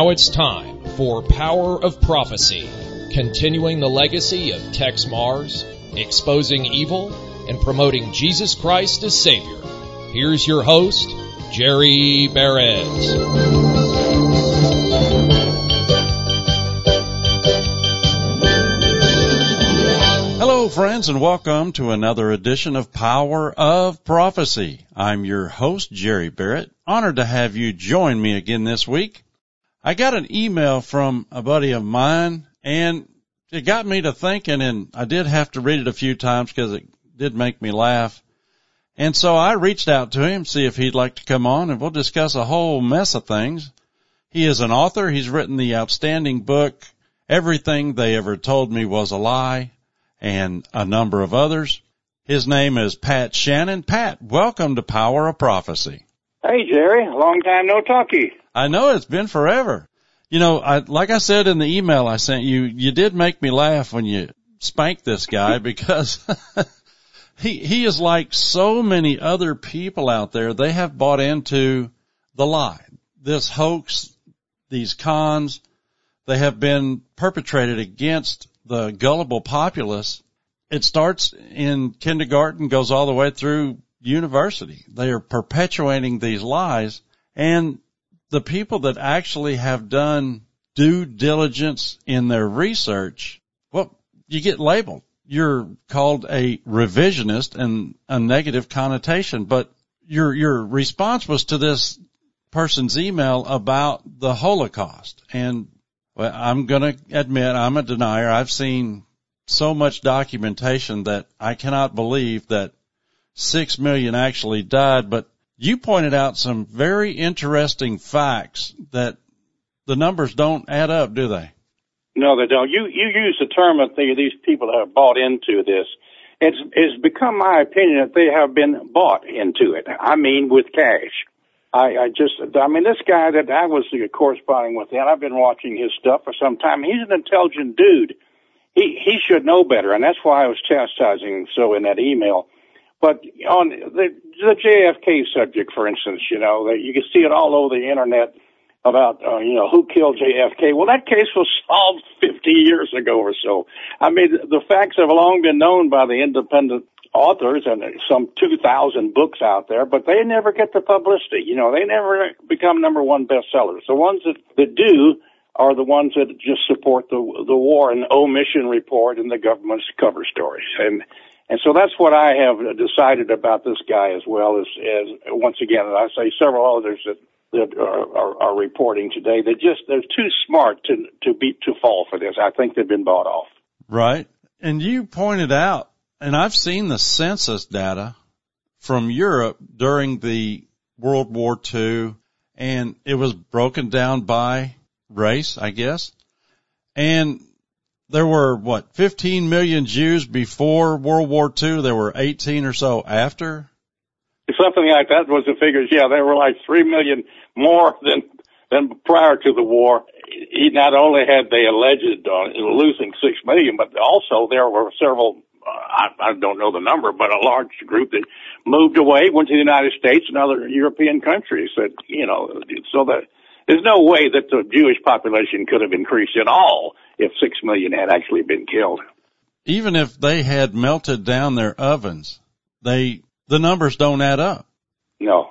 Now it's time for Power of Prophecy, continuing the legacy of Tex Mars, exposing evil, and promoting Jesus Christ as Savior. Here's your host, Jerry Barrett. Hello, friends, and welcome to another edition of Power of Prophecy. I'm your host, Jerry Barrett. Honored to have you join me again this week. I got an email from a buddy of mine, and it got me to thinking, and I did have to read it a few times because it did make me laugh. And so I reached out to him, see if he'd like to come on, and we'll discuss a whole mess of things. He is an author. He's written the outstanding book, Everything They Ever Told Me Was a Lie, and a number of others. His name is Pat Shannon. Pat, welcome to Power of Prophecy. Hey, Jerry. Long time no talkie. I know, it's been forever. You know, like I said in the email I sent you, you did make me laugh when you spanked this guy because he is like so many other people out there. They have bought into the lie, this hoax, these cons. They have been perpetrated against the gullible populace. It starts in kindergarten, goes all the way through university. They are perpetuating these lies, and the people that actually have done due diligence in their research, well, you get labeled. You're called a revisionist and a negative connotation, but your response was to this person's email about the Holocaust. And well, I'm going to admit I'm a denier. I've seen so much documentation that I cannot believe that 6 million actually died, but you pointed out some very interesting facts that the numbers don't add up, do they? No, they don't. You use the term that these people have bought into this. It's become my opinion that they have been bought into it. I mean, with cash. This guy that I was corresponding with, and I've been watching his stuff for some time. He's an intelligent dude. He should know better, and that's why I was chastising him so in that email. But on the JFK subject, for instance, you can see it all over the internet about, who killed JFK. Well, that case was solved 50 years ago or so. I mean, the facts have long been known by the independent authors and some 2,000 books out there, but they never get the publicity. They never become number one bestsellers. The ones that do are the ones that just support the war and omission report and the government's cover stories. And so that's what I have decided about this guy as well as once again, I say several others that are reporting today. They're too smart to fall for this. I think they've been bought off. Right. And you pointed out, and I've seen the census data from Europe during the World War II, and it was broken down by race, I guess. And there were, 15 million Jews before World War II? There were 18 or so after? Something like that was the figures. Yeah, there were like 3 million more than prior to the war. Not only had they alleged losing 6 million, but also there were several, I don't know the number, but a large group that moved away, went to the United States and other European countries. So that there's no way that the Jewish population could have increased at all if 6 million had actually been killed. Even if they had melted down their ovens, the numbers don't add up. No.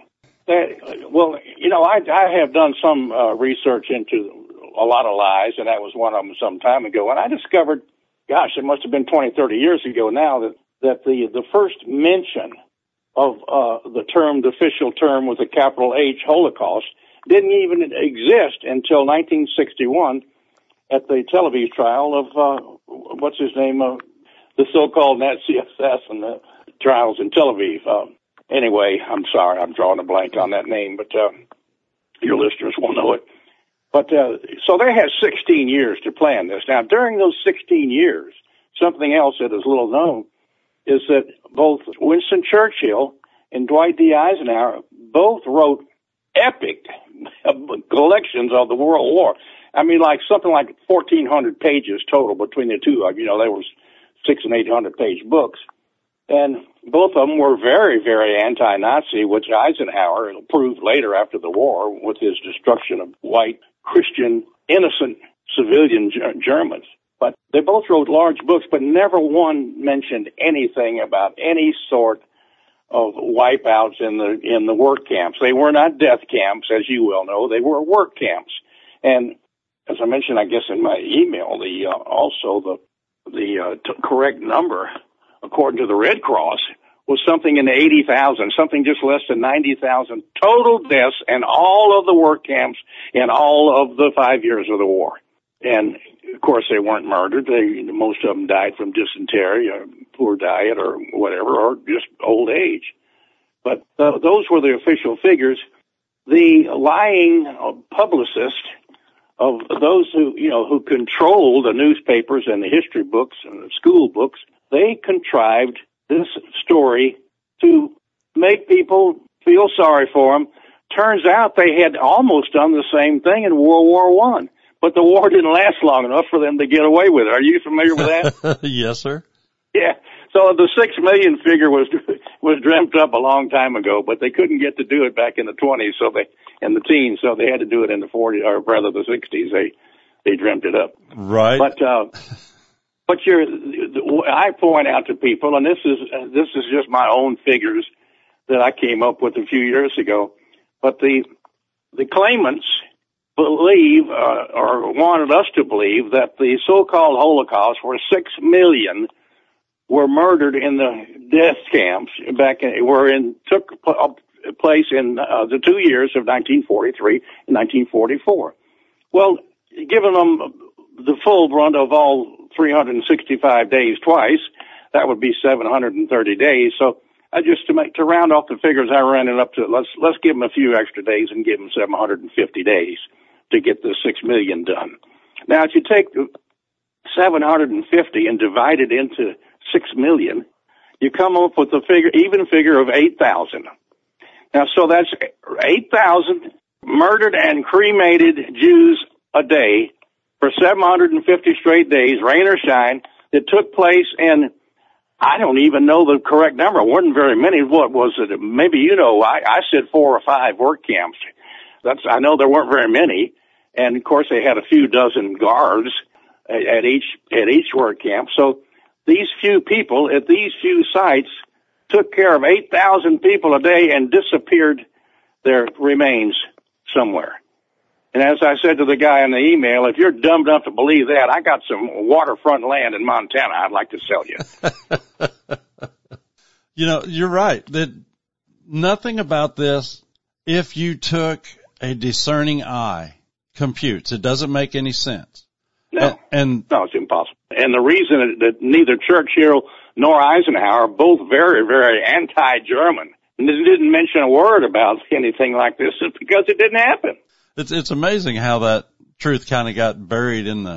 I have done some research into a lot of lies, and that was one of them some time ago. And I discovered, it must have been 20, 30 years ago now, that the first mention of the official term with a capital H, Holocaust, didn't even exist until 1961 at the Tel Aviv trial of, the so-called Nazi assassin trials in Tel Aviv. Anyway, I'm sorry, I'm drawing a blank on that name, but your listeners will know it. But so they had 16 years to plan this. Now, during those 16 years, something else that is little known is that both Winston Churchill and Dwight D. Eisenhower both wrote epic collections of the World War. I mean, something like 1,400 pages total between the two of them. They were 600 and 800 page books. And both of them were very, very anti-Nazi, which Eisenhower proved later after the war with his destruction of white, Christian, innocent civilian Germans. But they both wrote large books, but never one mentioned anything about any sort of wipeouts in the work camps. They were not death camps, as you well know. They were work camps. And as I mentioned, I guess in my email, the correct number, according to the Red Cross, was something in the 80,000, something just less than 90,000 total deaths in all of the work camps in all of the 5 years of the war. And of course, they weren't murdered. Most of them died from dysentery or poor diet or whatever, or just old age. But those were the official figures. The lying publicist of those who control the newspapers and the history books and the school books, they contrived this story to make people feel sorry for them. Turns out they had almost done the same thing in World War I, but the war didn't last long enough for them to get away with it. Are you familiar with that? Yes, sir. Yeah. So the 6 million figure was dreamt up a long time ago, but they couldn't get to do it back in the 20s, and the teens, so they had to do it in the 40s, or rather the 60s. They dreamt it up. Right. But I point out to people, and this is just my own figures that I came up with a few years ago, but the claimants believe, or wanted us to believe, that the so-called Holocaust, where 6 million were murdered in the death camps took place in the 2 years of 1943 and 1944. Well, given them the full brunt of all 365 days twice, that would be 730 days. So I just to round off the figures, I ran it up to let's give them a few extra days and give them 750 days to get the 6 million done. Now, if you take 750 and divide it into 6 million, you come up with even figure of 8,000. Now, so that's 8,000 murdered and cremated Jews a day for 750 straight days, rain or shine, that took place in, I don't even know the correct number. It wasn't very many. What was it? Maybe I said 4 or 5 work camps. I know there weren't very many. And of course they had a few dozen guards at each work camp. So these few people at these few sites took care of 8,000 people a day and disappeared their remains somewhere. And as I said to the guy in the email, if you're dumb enough to believe that, I got some waterfront land in Montana I'd like to sell you. You're right. Nothing about this, if you took a discerning eye, computes. It doesn't make any sense. No, it's impossible. And the reason that neither Churchill nor Eisenhower are both very, very anti-German, and they didn't mention a word about anything like this, is because it didn't happen. It's amazing how that truth kind of got buried in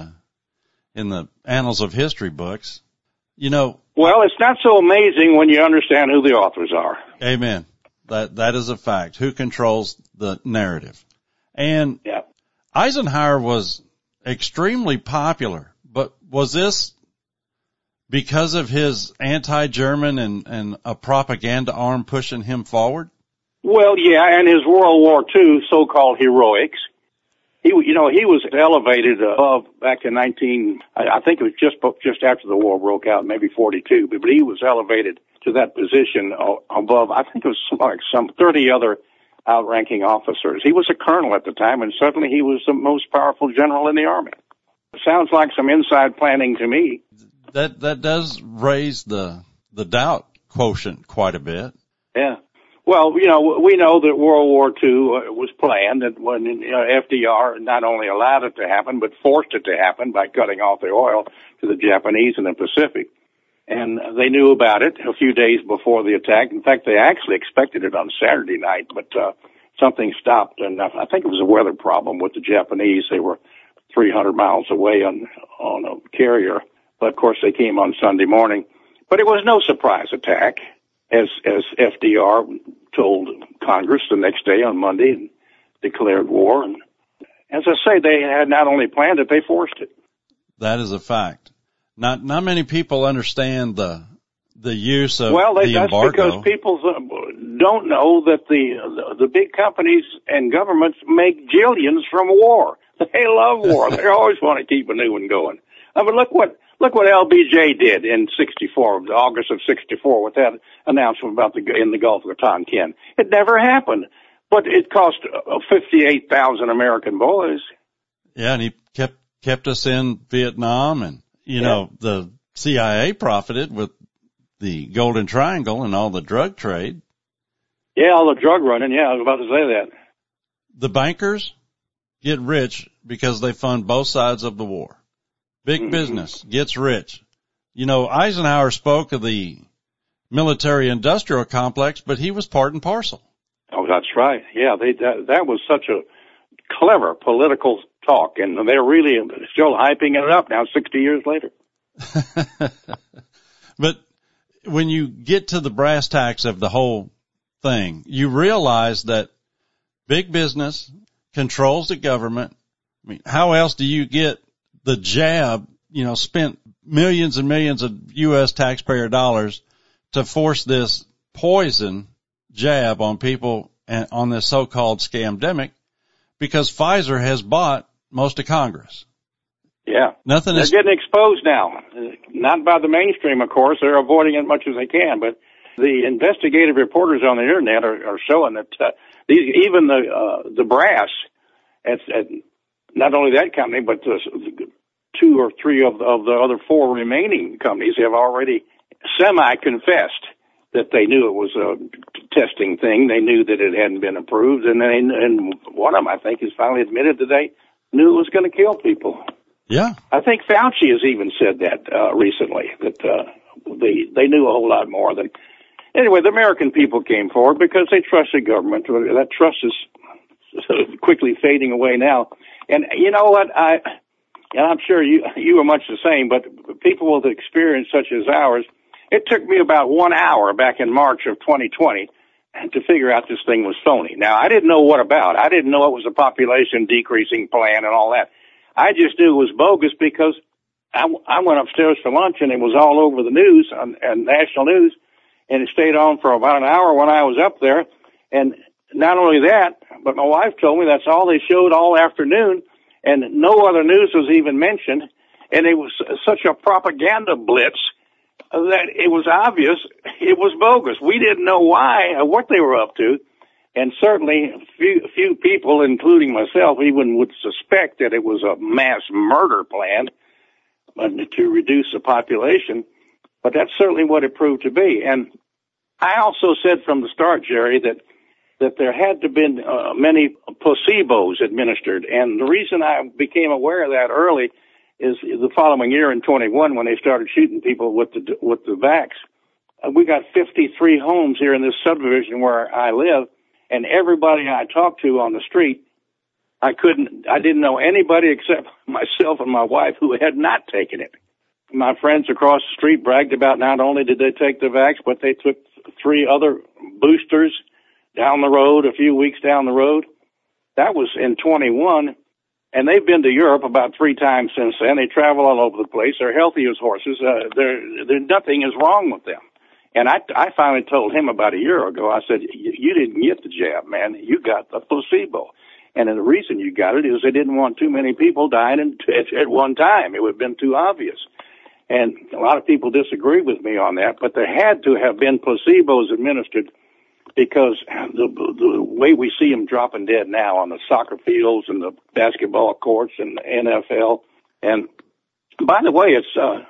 the annals of history books. Well, it's not so amazing when you understand who the authors are. Amen. That is a fact. Who controls the narrative? And yeah. Eisenhower was extremely popular, but was this because of his anti-German and a propaganda arm pushing him forward? Well, yeah, and his World War II so-called heroics. He was elevated above back in I think it was just after the war broke out, maybe 42, but he was elevated to that position above, I think it was like some 30 other outranking officers. He was a colonel at the time, and suddenly he was the most powerful general in the army. Sounds like some inside planning to me. That does raise the doubt quotient quite a bit. Yeah. Well, we know that World War II was planned, and when FDR not only allowed it to happen, but forced it to happen by cutting off the oil to the Japanese in the Pacific. And they knew about it a few days before the attack. In fact, they actually expected it on Saturday night, but something stopped, and I think it was a weather problem with the Japanese. They were 300 miles away on a carrier, but of course they came on Sunday morning. But it was no surprise attack, as FDR told Congress the next day on Monday and declared war. And as I say, they had not only planned it, they forced it. That is a fact. Not many people understand the the use of that's embargo. Because people don't know that the big companies and governments make jillions from war. They love war. They always want to keep a new one going. I mean, look what LBJ did in '64, August of '64, with that announcement about in the Gulf of Tonkin. It never happened, but it cost 58,000 American boys. Yeah, and he kept us in Vietnam, and the CIA profited with the Golden Triangle and all the drug trade. Yeah, all the drug running. Yeah, I was about to say that. The bankers get rich because they fund both sides of the war. Big business gets rich. Eisenhower spoke of the military-industrial complex, but he was part and parcel. Oh, that's right. Yeah, that was such a clever political talk, and they're really still hyping it up now 60 years later. But when you get to the brass tacks of the whole thing, you realize that big business controls the government. I mean, how else do you get the jab, spent millions and millions of U.S. taxpayer dollars to force this poison jab on people and on this so-called scamdemic, because Pfizer has bought most of Congress. Yeah. They're getting exposed now. Not by the mainstream, of course. They're avoiding it as much as they can, but the investigative reporters on the internet are showing that even the brass at not only that company, but two or three of the other four remaining companies have already semi-confessed that they knew it was a testing thing. They knew that it hadn't been approved, and one of them, I think, has finally admitted that they knew it was going to kill people. Yeah. I think Fauci has even said that recently, that they knew a whole lot more than... Anyway, the American people came forward because they trusted government. That trust is quickly fading away now. And you know what? I'm sure you are much the same, but people with experience such as ours, it took me about 1 hour back in March of 2020 to figure out this thing was phony. Now, I didn't know what about. I didn't know it was a population decreasing plan and all that. I just knew it was bogus because I went upstairs for lunch and it was all over the news and national news, and it stayed on for about an hour when I was up there. And not only that, but my wife told me that's all they showed all afternoon, and no other news was even mentioned. And it was such a propaganda blitz that it was obvious it was bogus. We didn't know why or what they were up to. And certainly few people, including myself, even would suspect that it was a mass murder plan to reduce the population. But that's certainly what it proved to be. And I also said from the start, Jerry, that there had to have been many placebos administered. And the reason I became aware of that early is the following year in 21 when they started shooting people with the vax. We got 53 homes here in this subdivision where I live, and everybody I talked to on the street, I didn't know anybody except myself and my wife who had not taken it. My friends across the street bragged about not only did they take the vax, but they took 3 other boosters down the road, a few weeks down the road. That was in 21, and they've been to Europe about 3 times since then. They travel all over the place. They're healthy as horses. Nothing is wrong with them. And I finally told him about a year ago, I said, you didn't get the jab, man. You got the placebo. And the reason you got it is they didn't want too many people dying at one time. It would have been too obvious. And a lot of people disagree with me on that, but there had to have been placebos administered because the way we see them dropping dead now on the soccer fields and the basketball courts and the NFL. And by the way, it's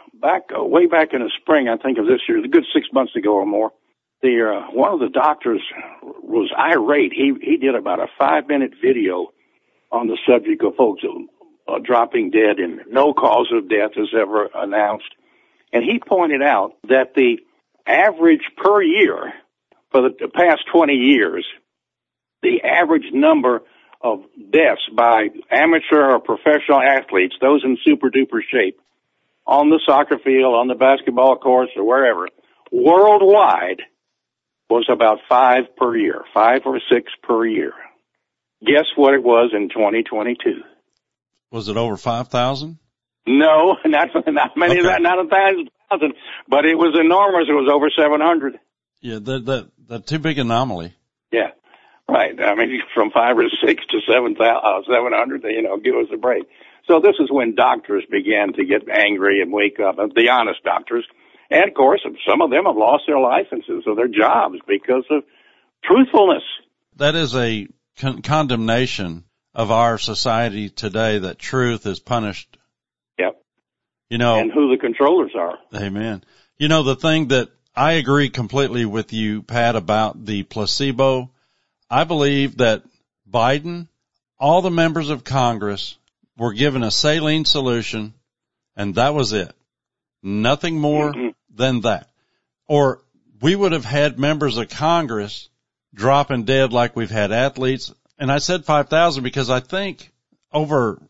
way back in the spring, I think of this year, a good 6 months ago or more. One of the doctors was irate. He did about a 5-minute video on the subject of folks dropping dead, and no cause of death is ever announced. And he pointed out that the average per year for the past 20 years, the average number of deaths by amateur or professional athletes, those in super-duper shape, on the soccer field, on the basketball courts, or wherever, worldwide was about 5 per year, 5 or 6 per year. Guess what it was in 2022? Was it over 5,000? No, not many, okay. Not 1,000 5,000, but it was enormous. It was over 700. Yeah, the too big anomaly. Yeah, right. I mean, from 5 or 6 to 700, give us a break. So this is when doctors began to get angry and wake up, the honest doctors. And, of course, some of them have lost their licenses or their jobs because of truthfulness. That is a condemnation of our society today, that truth is punished. Yep. And who the controllers are. Amen. The thing that I agree completely with you, Pat, about the placebo, I believe that Biden, all the members of Congress were given a saline solution, and that was it. Nothing more than that. Or we would have had members of Congress dropping dead like we've had athletes. And I said 5,000 because I think what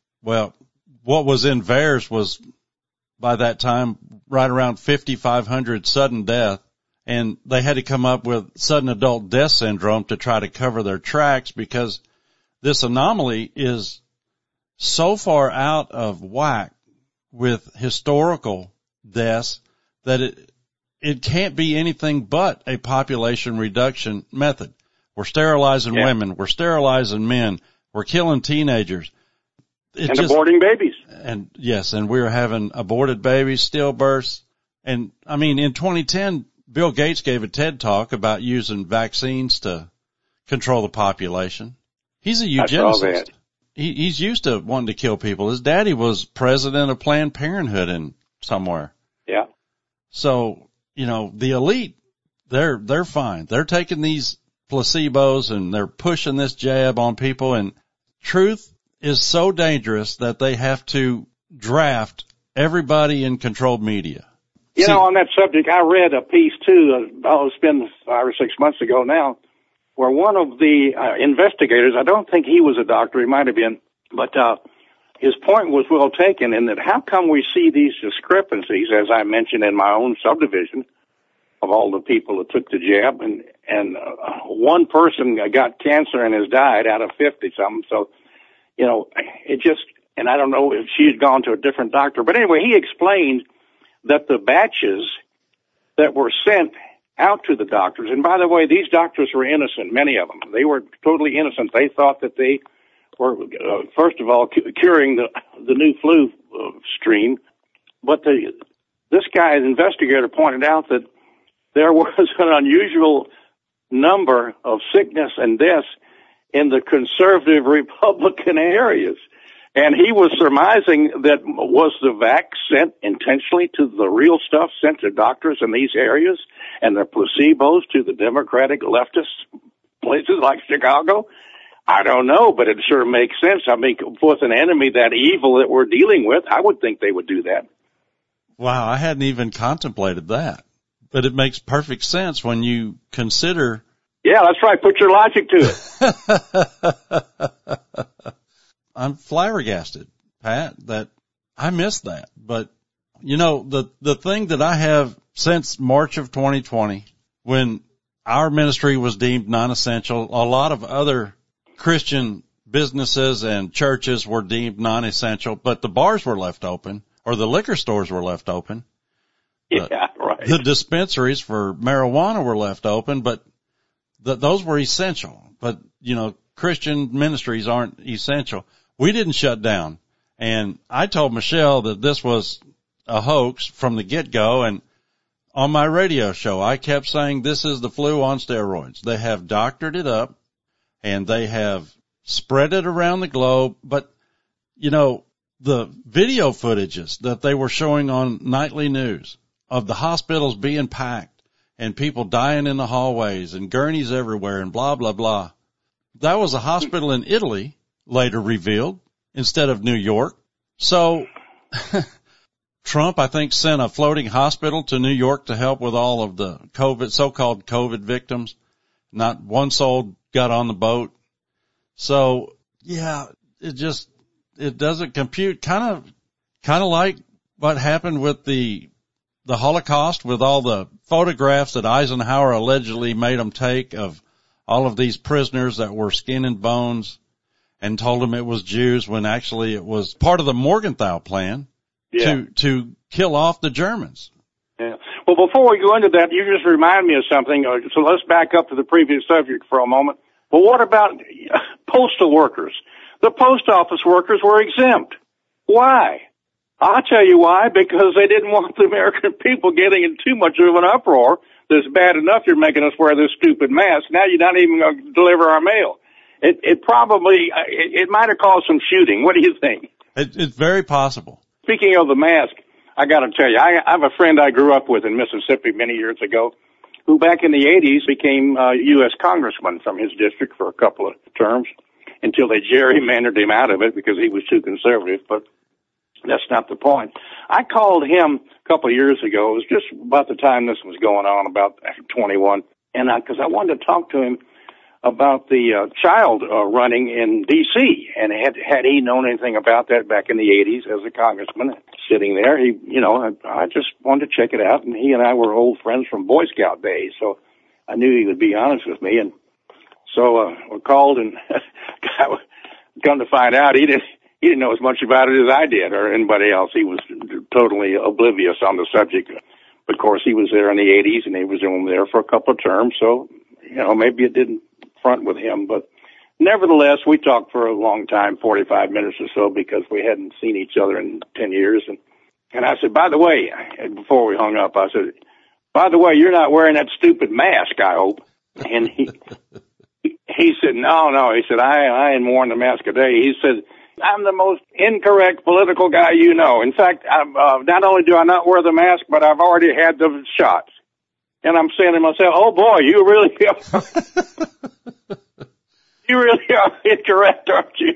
was in VAERS was by that time right around 5,500 sudden death. And they had to come up with sudden adult death syndrome to try to cover their tracks, because this anomaly is so far out of whack with historical deaths that it can't be anything but a population reduction method. We're sterilizing women. We're sterilizing men. We're killing teenagers. Aborting babies. And yes, and we're having aborted babies, stillbirths. And I mean, in 2010, Bill Gates gave a TED talk about using vaccines to control the population. He's a eugenicist. He's used to wanting to kill people. His daddy was president of Planned Parenthood somewhere. Yeah. So, the elite, they're fine. They're taking these placebos and they're pushing this jab on people, and truth is so dangerous that they have to draft everybody in controlled media. On that subject, I read a piece too, it's been 5 or 6 months ago now, where one of the investigators, I don't think he was a doctor, he might have been, but his point was well taken in that how come we see these discrepancies, as I mentioned in my own subdivision, of all the people that took the jab, and one person got cancer and has died out of 50-something. So, it just, and I don't know if she's gone to a different doctor, but anyway, he explained that the batches that were sent out to the doctors, and by the way, these doctors were innocent, many of them. They were totally innocent. They thought that they were, first of all, curing the new flu stream. But this guy, the investigator, pointed out that there was an unusual number of sickness and deaths in the conservative Republican areas. And he was surmising that was the vax sent intentionally to the real stuff sent to doctors in these areas, and the placebos to the Democratic leftist places like Chicago? I don't know, but it sure makes sense. I mean, with an enemy that evil that we're dealing with, I would think they would do that. Wow, I hadn't even contemplated that. But it makes perfect sense when you consider... Yeah, that's right. Put your logic to it. I'm flabbergasted, Pat, that I missed that. But, the thing that I have since March of 2020, when our ministry was deemed non-essential, a lot of other Christian businesses and churches were deemed non-essential, but the bars were left open, or the liquor stores were left open. Yeah, right. The dispensaries for marijuana were left open, but those were essential. But, Christian ministries aren't essential. We didn't shut down. And I told Michelle that this was a hoax from the get-go. And on my radio show, I kept saying this is the flu on steroids. They have doctored it up and they have spread it around the globe. But, the video footages that they were showing on nightly news of the hospitals being packed and people dying in the hallways and gurneys everywhere and blah, blah, blah. That was a hospital in Italy, later revealed, instead of New York. So Trump, I think, sent a floating hospital to New York to help with all of the so-called COVID victims. Not one soul got on the boat. So, yeah, it doesn't compute. Kind of like what happened with the Holocaust, with all the photographs that Eisenhower allegedly made them take of all of these prisoners that were skin and bones, and told them it was Jews when actually it was part of the Morgenthau plan to kill off the Germans. Yeah. Well, before we go into that, you just remind me of something. So let's back up to the previous subject for a moment. Well, what about postal workers? The post office workers were exempt. Why? I'll tell you why. Because they didn't want the American people getting in too much of an uproar. That's bad enough you're making us wear this stupid mask. Now you're not even going to deliver our mail. It probably, it might have caused some shooting. What do you think? It's very possible. Speaking of the mask, I got to tell you, I have a friend I grew up with in Mississippi many years ago who back in the 80s became a U.S. congressman from his district for a couple of terms until they gerrymandered him out of it because he was too conservative, but that's not the point. I called him a couple of years ago. It was just about the time this was going on, about 21, and because I wanted to talk to him about the child running in D.C. and had he known anything about that back in the 80s as a congressman sitting there. I just wanted to check it out, and he and I were old friends from Boy Scout days, so I knew he would be honest with me. And so we called, and come to find out, he didn't know as much about it as I did or anybody else. He was totally oblivious on the subject. But of course, he was there in the 80s, and he was only there for a couple of terms, so maybe it didn't front with him, but nevertheless, we talked for a long time, 45 minutes or so, because we hadn't seen each other in 10 years. And I said, by the way, before we hung up, I said, by the way, you're not wearing that stupid mask, I hope. And he said, no. He said, I ain't worn the mask a day. He said, I'm the most incorrect political guy you know. In fact, not only do I not wear the mask, but I've already had the shots. And I'm saying to myself, oh boy, you really are incorrect, aren't you?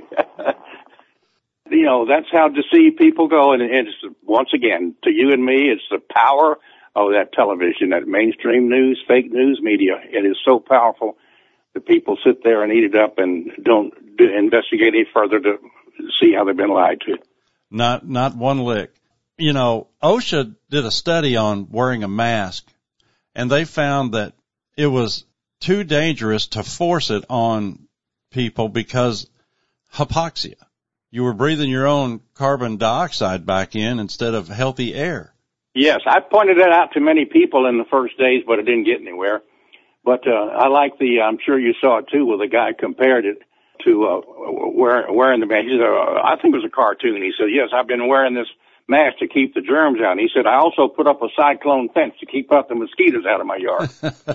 That's how deceived people go. And it's, once again, to you and me, it's the power of that television, that mainstream news, fake news media. It is so powerful that people sit there and eat it up and don't investigate any further to see how they've been lied to. Not one lick. OSHA did a study on wearing a mask, and they found that it was too dangerous to force it on people because hypoxia. You were breathing your own carbon dioxide back in instead of healthy air. Yes, I pointed that out to many people in the first days, but it didn't get anywhere. But I like I'm sure you saw it too, where the guy compared it to wearing the mask. I think it was a cartoon. He said, yes, I've been wearing this mask to keep the germs out. And he said, I also put up a cyclone fence to keep out the mosquitoes out of my yard.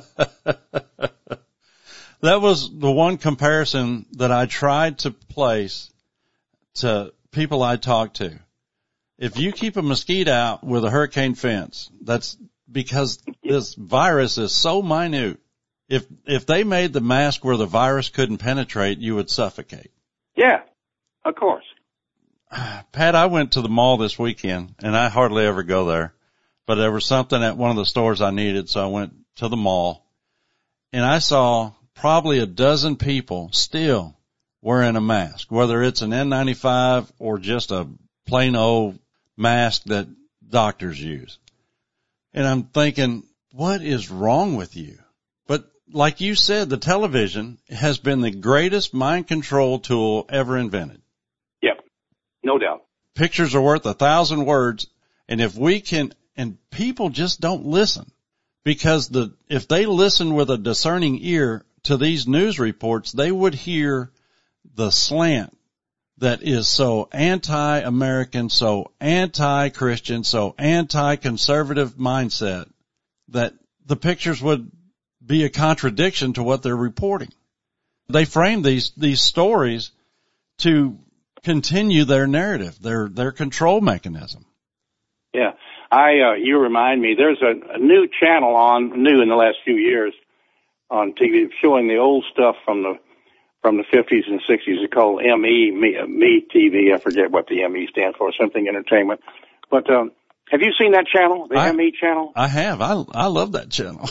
That was the one comparison that I tried to place to people I talked to. If you keep a mosquito out with a hurricane fence, that's because this virus is so minute. If they made the mask where the virus couldn't penetrate, you would suffocate. Yeah, of course. Pat, I went to the mall this weekend, and I hardly ever go there, but there was something at one of the stores I needed, so I went to the mall, and I saw probably a dozen people still wearing a mask, whether it's an N95 or just a plain old mask that doctors use. And I'm thinking, what is wrong with you? But like you said, the television has been the greatest mind control tool ever invented. Yep, no doubt. Pictures are worth 1,000 words, and if we can, and people just don't listen, because if they listen with a discerning ear to these news reports, they would hear the slant that is so anti-American, so anti-Christian, so anti-conservative mindset that the pictures would be a contradiction to what they're reporting. They frame these stories to continue their narrative, their control mechanism. Yeah. You remind me, there's a new channel new in the last few years on TV showing the old stuff from the 50s and 60s. It's called Me TV. I forget what the ME stands for, something entertainment. But have you seen that channel, the ME channel? I have. I love that channel.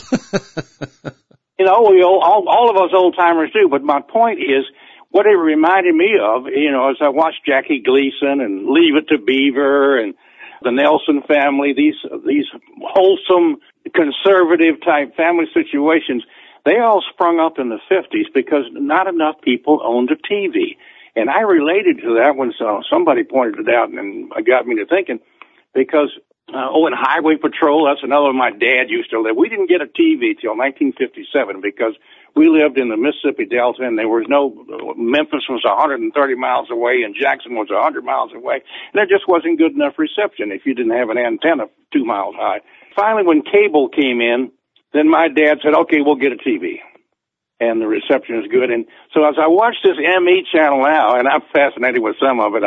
All of us old timers do. But my point is, what it reminded me of, as I watched Jackie Gleason and Leave It to Beaver and the Nelson family, these wholesome, conservative type family situations, they all sprung up in the 50s because not enough people owned a TV. And I related to that when somebody pointed it out and it got me to thinking, because And Highway Patrol, that's another one my dad used to live. We didn't get a TV till 1957 because we lived in the Mississippi Delta, and there was Memphis was 130 miles away and Jackson was 100 miles away. And there just wasn't good enough reception if you didn't have an antenna 2 miles high. Finally, when cable came in, then my dad said, okay, we'll get a TV. And the reception is good. And so as I watch this ME channel now, and I'm fascinated with some of it,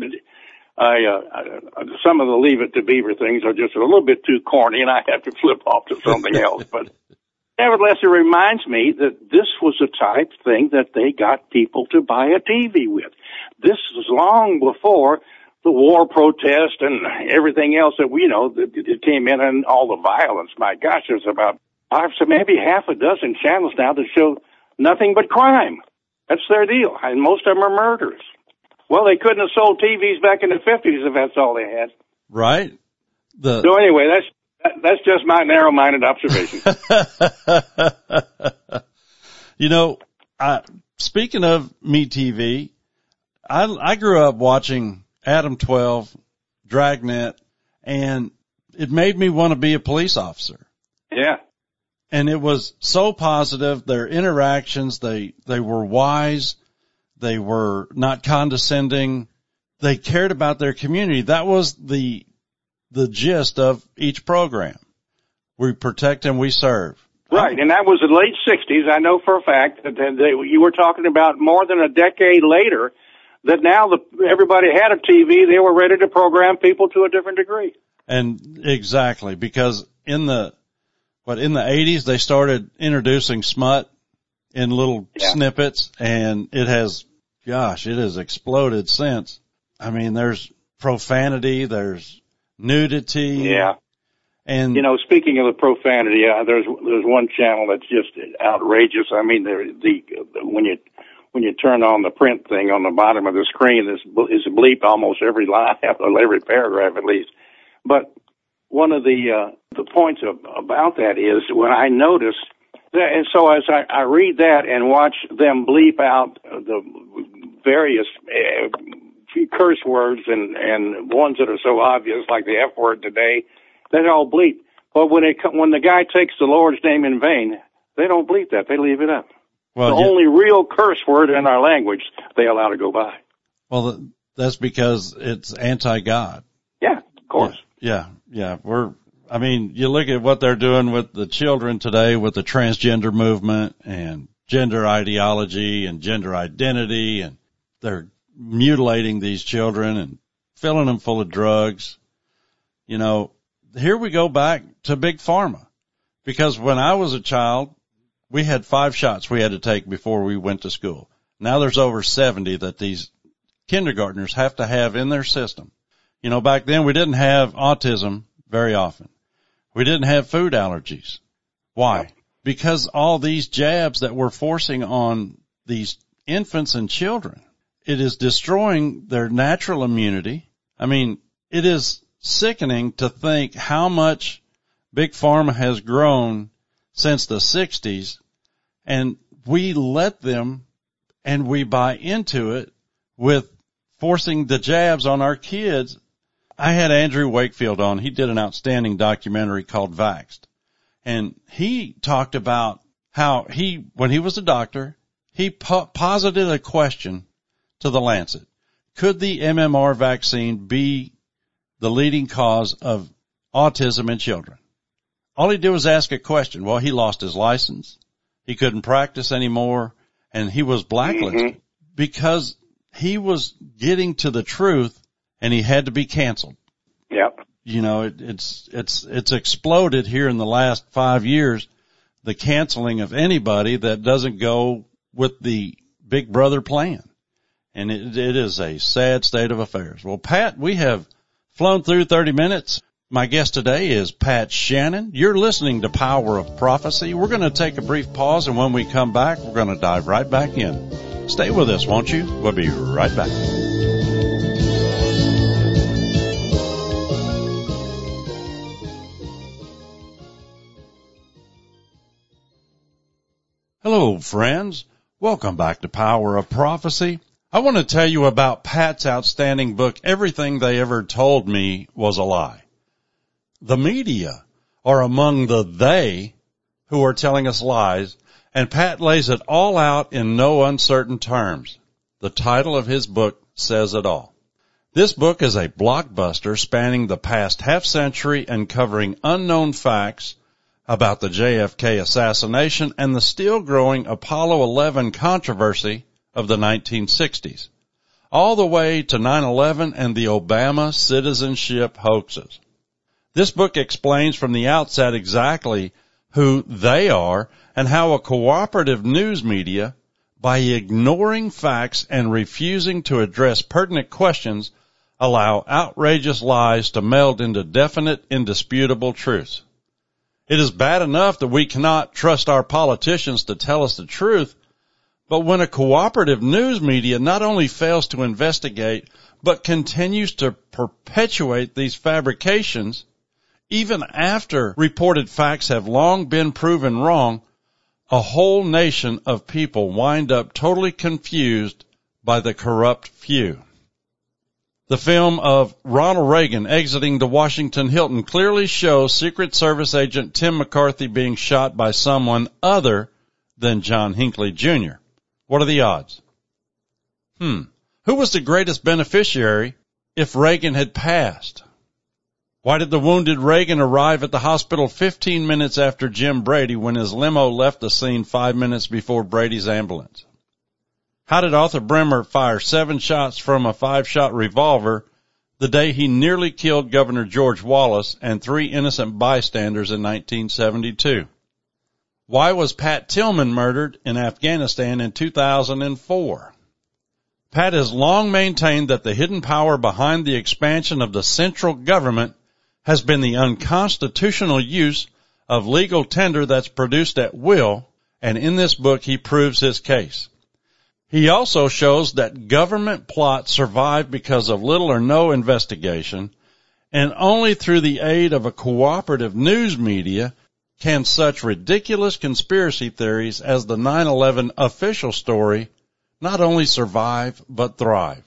some of the Leave It to Beaver things are just a little bit too corny, and I have to flip off to something else. But nevertheless, it reminds me that this was the type thing that they got people to buy a TV with. This was long before the war protest and everything else that that came in, and all the violence. My gosh, there's about maybe half a dozen channels now that show nothing but crime. That's their deal, and most of them are murders. Well, they couldn't have sold TVs back in the 50s if that's all they had. Right. So anyway, that's just my narrow-minded observation. Speaking of MeTV, I grew up watching Adam 12, Dragnet, and it made me want to be a police officer. Yeah. And it was so positive. Their interactions, they were wise. They were not condescending. They cared about their community. That was the gist of each program. We protect and we serve. Right, and that was the late 60s. I know for a fact that you were talking about more than a decade later that now everybody had a TV. They were ready to program people to a different degree. And exactly, because in the 80s they started introducing smut in little snippets, and it has exploded since. I mean, there's profanity, there's nudity. Yeah. And speaking of the profanity, there's one channel that's just outrageous. I mean, when you turn on the print thing on the bottom of the screen, is bleeped almost every line, every paragraph at least. But one of the points about that is when I notice that, and so as I read that and watch them bleep out the various curse words and ones that are so obvious, like the F word today, they all bleep. But when the guy takes the Lord's name in vain, they don't bleep that. They leave it up. Well, the only real curse word in our language they allow to go by. Well, that's because it's anti-God. Yeah, of course. Yeah. You look at what they're doing with the children today with the transgender movement and gender ideology and gender identity, and they're mutilating these children and filling them full of drugs. Here we go back to Big Pharma, because when I was a child, we had 5 shots we had to take before we went to school. Now there's over 70 that these kindergartners have to have in their system. Back then we didn't have autism very often. We didn't have food allergies. Why? Because all these jabs that we're forcing on these infants and children, it is destroying their natural immunity. I mean, it is sickening to think how much Big Pharma has grown since the 60s, and we let them and we buy into it with forcing the jabs on our kids. I had Andrew Wakefield on. He did an outstanding documentary called Vaxxed. And he talked about how when he was a doctor, he posited a question to the Lancet. Could the MMR vaccine be the leading cause of autism in children? All he did was ask a question. Well, he lost his license. He couldn't practice anymore, and he was blacklisted because he was getting to the truth, and he had to be canceled. Yep. It's exploded here in the last 5 years, the canceling of anybody that doesn't go with the Big Brother plan. And it is a sad state of affairs. Well, Pat, we have flown through 30 minutes. My guest today is Pat Shannon. You're listening to Power of Prophecy. We're going to take a brief pause, and when we come back, we're going to dive right back in. Stay with us, won't you? We'll be right back. Hello, friends. Welcome back to Power of Prophecy. I want to tell you about Pat's outstanding book, Everything They Ever Told Me Was a Lie. The media are among the they who are telling us lies, and Pat lays it all out in no uncertain terms. The title of his book says it all. This book is a blockbuster spanning the past half-century and covering unknown facts about the JFK assassination and the still-growing Apollo 11 controversy of the 1960s, all the way to 9/11 and the Obama citizenship hoaxes. This book explains from the outset exactly who they are and how a cooperative news media, by ignoring facts and refusing to address pertinent questions, allow outrageous lies to meld into definite, indisputable truths. It is bad enough that we cannot trust our politicians to tell us the truth, but when a cooperative news media not only fails to investigate, but continues to perpetuate these fabrications, even after reported facts have long been proven wrong, a whole nation of people wind up totally confused by the corrupt few. The film of Ronald Reagan exiting the Washington Hilton clearly shows Secret Service agent Tim McCarthy being shot by someone other than John Hinckley Jr. What are the odds? Who was the greatest beneficiary if Reagan had passed? Why did the wounded Reagan arrive at the hospital 15 minutes after Jim Brady when his limo left the scene 5 minutes before Brady's ambulance? How did Arthur Bremer fire 7 shots from a 5-shot revolver the day he nearly killed Governor George Wallace and 3 innocent bystanders in 1972? Why was Pat Tillman murdered in Afghanistan in 2004? Pat has long maintained that the hidden power behind the expansion of the central government has been the unconstitutional use of legal tender that's produced at will, and in this book he proves his case. He also shows that government plots survive because of little or no investigation, and only through the aid of a cooperative news media can such ridiculous conspiracy theories as the 9/11 official story not only survive but thrive.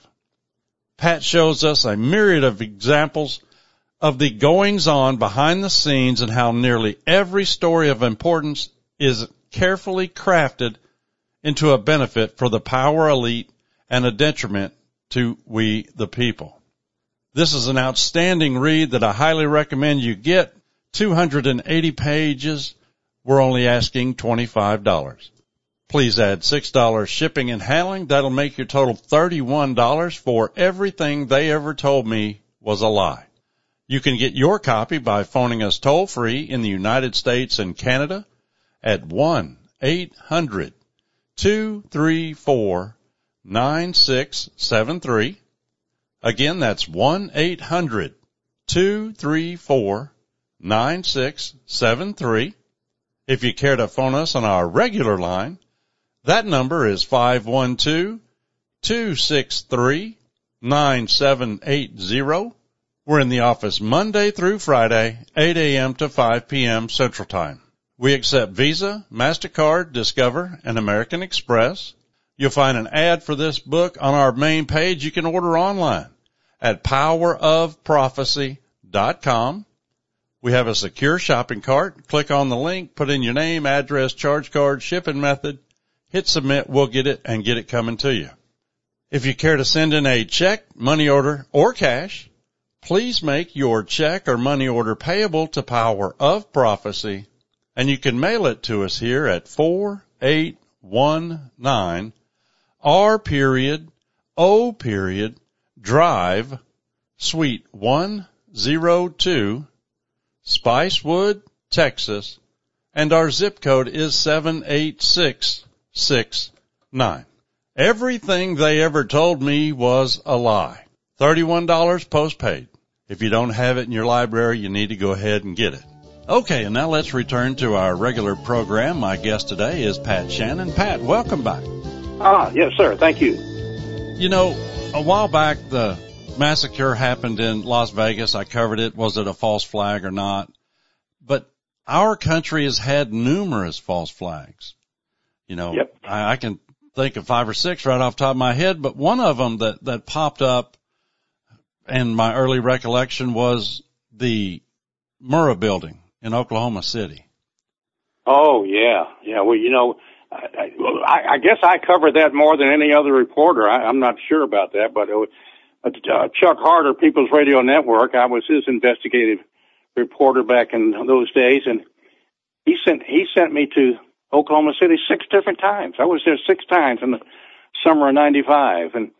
Pat shows us a myriad of examples of the goings-on behind the scenes and how nearly every story of importance is carefully crafted into a benefit for the power elite and a detriment to we the people. This is an outstanding read that I highly recommend you get. 280 pages. We're only asking $25. Please add $6 shipping and handling. That'll make your total $31 for everything they ever told me was a lie. You can get your copy by phoning us toll-free in the United States and Canada at 1-800-234-9673. Again, that's 1-800-234-9673. If you care to phone us on our regular line, that number is 512-263-9780. We're in the office Monday through Friday, 8 a.m. to 5 p.m. Central Time. We accept Visa, MasterCard, Discover, and American Express. You'll find an ad for this book on our main page. You can order online at powerofprophecy.com. We have a secure shopping cart. Click on the link, put in your name, address, charge card, shipping method, hit submit. We'll get it and get it coming to you. If you care to send in a check, money order, or cash, please make your check or money order payable to Power of Prophecy, and you can mail it to us here at 4819 R.O. Drive, Suite 102, Spicewood, Texas, and our zip code is 78669. Everything they ever told me was a lie. $31 postpaid. If you don't have it in your library, you need to go ahead and get it. Okay, and now let's return to our regular program. My guest today is Pat Shannon. Pat, welcome back. Yes, sir. Thank you. You know, a while back, the massacre happened in Las Vegas. I covered it. Was it a false flag or not? But our country has had numerous false flags. You know, yep. I can think of 5 or 6 right off the top of my head, but one of them that popped up in my early recollection was the Murrah building in Oklahoma City. Oh, yeah. Well, I guess I covered that more than any other reporter. I'm not sure about that, but Chuck Harder, People's Radio Network, I was his investigative reporter back in those days, and he sent me to Oklahoma City 6 different times. I was there 6 times in the summer of '95, and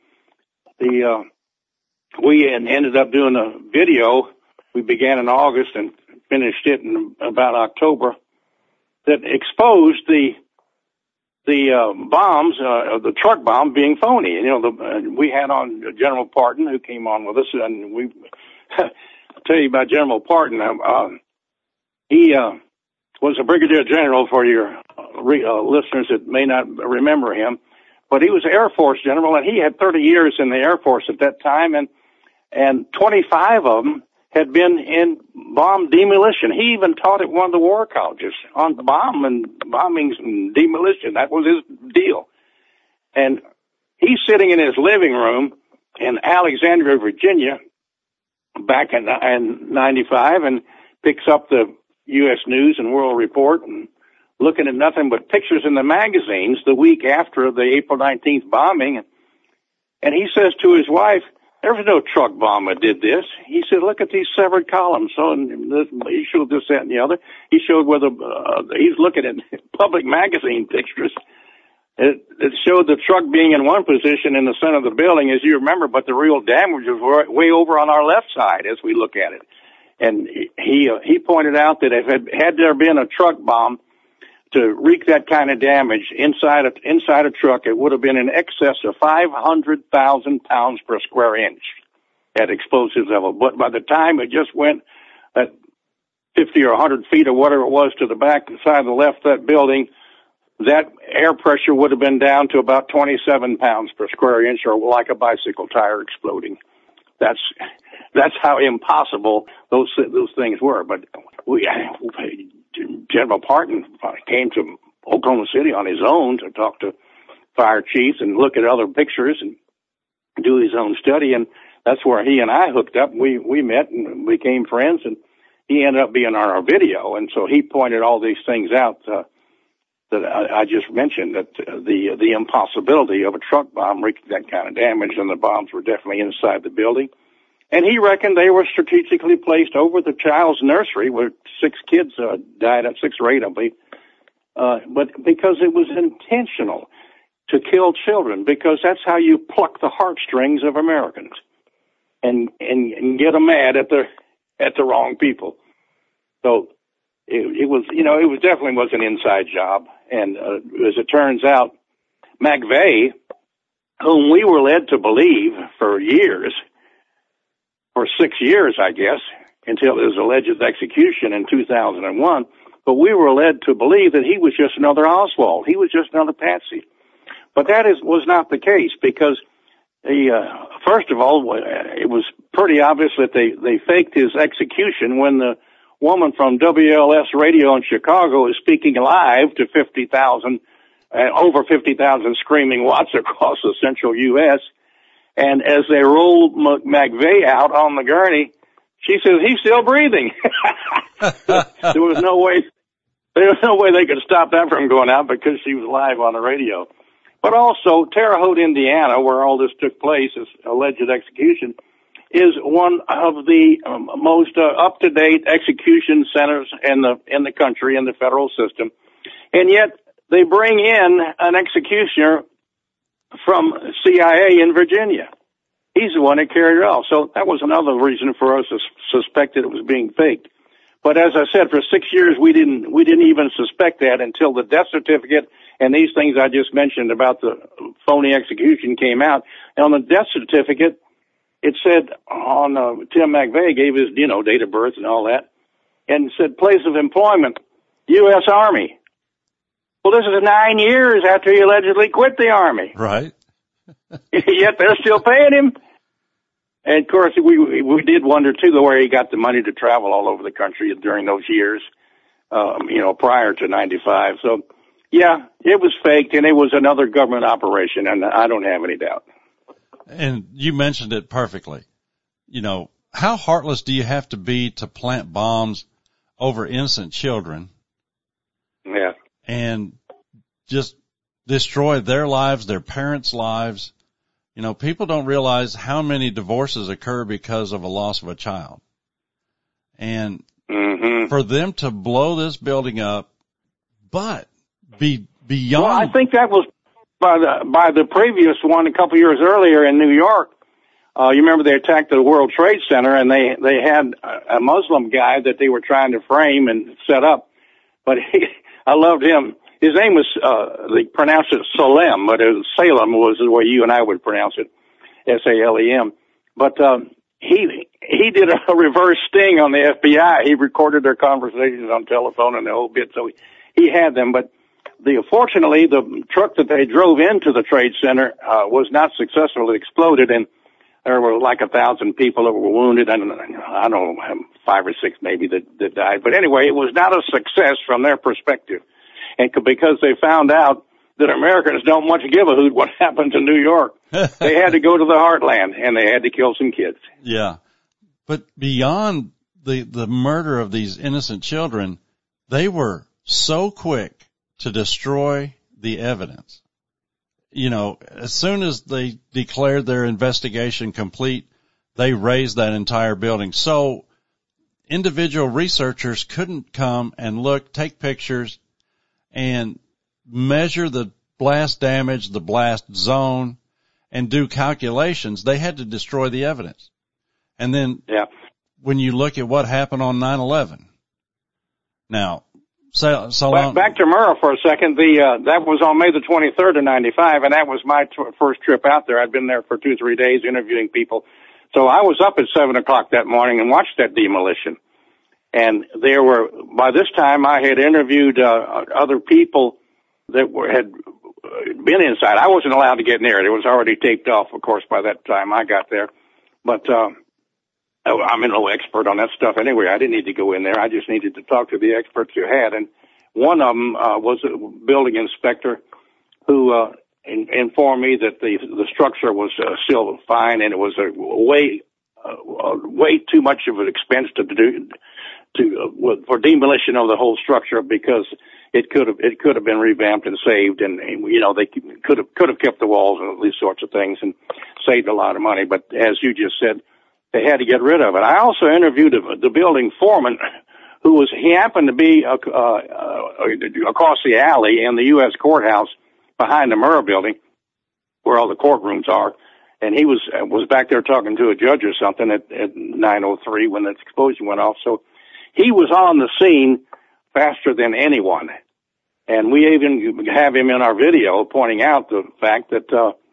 we ended up doing a video. We began in August and finished it in about October, that exposed the bombs, the truck bomb being phony. We had on General Parton, who came on with us, and I'll tell you about General Parton. He was a brigadier general, for your listeners that may not remember him, but he was an Air Force general, and he had 30 years in the Air Force at that time, and 25 of them had been in bomb demolition. He even taught at one of the war colleges on the bomb and bombings and demolition. That was his deal. And he's sitting in his living room in Alexandria, Virginia, back in '95, and picks up the U.S. News and World Report and looking at nothing but pictures in the magazines the week after the April 19th bombing. And he says to his wife, "There was no truck bomb that did this." He said, "Look at these severed columns." So, and he showed this, that, and the other. He showed where he's looking at public magazine pictures. It showed the truck being in one position in the center of the building, as you remember, but the real damage was way over on our left side as we look at it. And he pointed out that if had there been a truck bomb to wreak that kind of damage inside a truck, it would have been in excess of 500,000 pounds per square inch at explosive level. But by the time it just went at 50 or 100 feet or whatever it was to the back side of the left of that building, that air pressure would have been down to about 27 pounds per square inch, or like a bicycle tire exploding. That's how impossible those things were. But General Parton came to Oklahoma City on his own to talk to fire chiefs and look at other pictures and do his own study, and that's where he and I hooked up. We met and became friends, and he ended up being on our video, and so he pointed all these things out that I just mentioned, that the impossibility of a truck bomb wreaking that kind of damage, and the bombs were definitely inside the building. And he reckoned they were strategically placed over the child's nursery, where 6 kids died, 6 or 8, I believe, but because it was intentional to kill children, because that's how you pluck the heartstrings of Americans and get them mad at the wrong people. So it was definitely was an inside job. And as it turns out, McVeigh, whom we were led to believe for 6 years, I guess, until his alleged execution in 2001, but we were led to believe that he was just another Oswald. He was just another patsy. But that was not the case, because first of all, it was pretty obvious that they faked his execution when the woman from WLS radio in Chicago is speaking live to 50,000, over 50,000 screaming watts across the central U.S., and as they rolled McVeigh out on the gurney, she says, "He's still breathing." There was no way they could stop that from going out, because she was live on the radio. But also, Terre Haute, Indiana, where all this took place, this alleged execution, is one of the most up-to-date execution centers in the country, in the federal system. And yet, they bring in an executioner from CIA in Virginia. He's the one that carried it out. So that was another reason for us to suspect that it was being faked. But as I said, for 6 years we didn't even suspect that until the death certificate and these things I just mentioned about the phony execution came out. And on the death certificate, it said Tim McVeigh gave his date of birth and all that, and said place of employment, U.S. Army. Well, this is 9 years after he allegedly quit the Army. Right. Yet they're still paying him. And, of course, we did wonder, too, where he got the money to travel all over the country during those years, prior to 95. So, yeah, it was faked, and it was another government operation, and I don't have any doubt. And you mentioned it perfectly. how heartless do you have to be to plant bombs over innocent children? Yeah. And just destroy their lives, their parents' lives. You know, people don't realize how many divorces occur because of a loss of a child. And for them to blow this building up, but beyond. Well, I think that was by the previous one a couple years earlier in New York. You remember they attacked the World Trade Center, and they had a Muslim guy that they were trying to frame and set up. But I loved him. His name was, they pronounced it Salem, but Salem was the way you and I would pronounce it, S-A-L-E-M. But he did a reverse sting on the FBI. He recorded their conversations on telephone and the whole bit, so he had them. But fortunately, the truck that they drove into the Trade Center was not successful. It exploded, and there were like 1,000 people that were wounded, and I don't know, 5 or 6 maybe that died. But anyway, it was not a success from their perspective. And because they found out that Americans don't much give a hoot what happened to New York, they had to go to the heartland, and they had to kill some kids. Yeah. But beyond the murder of these innocent children, they were so quick to destroy the evidence. You know, as soon as they declared their investigation complete, they razed that entire building. So individual researchers couldn't come and look, take pictures, and measure the blast damage, the blast zone, and do calculations. They had to destroy the evidence. And then when you look at what happened on 9/11, now, back to Murrah for a second. That was on May the 23rd of 95, and that was my first trip out there. I'd been there for 2-3 days interviewing people. So I was up at 7 o'clock that morning and watched that demolition. And by this time I had interviewed, other people that had been inside. I wasn't allowed to get near it. It was already taped off, of course, by that time I got there. But, I'm no expert on that stuff anyway. I didn't need to go in there. I just needed to talk to the experts who had. And one of them, was a building inspector who, informed me that the structure was, still fine, and it was way too much of an expense for demolition of the whole structure, because it could have been revamped and saved, and you know, they could have kept the walls and these sorts of things and saved a lot of money. But as you just said, they had to get rid of it. I also interviewed the building foreman, he happened to be across the alley in the U.S. courthouse behind the Murrah building, where all the courtrooms are. And he was back there talking to a judge or something at 9:03 when the explosion went off. So he was on the scene faster than anyone. And we even have him in our video pointing out the fact that,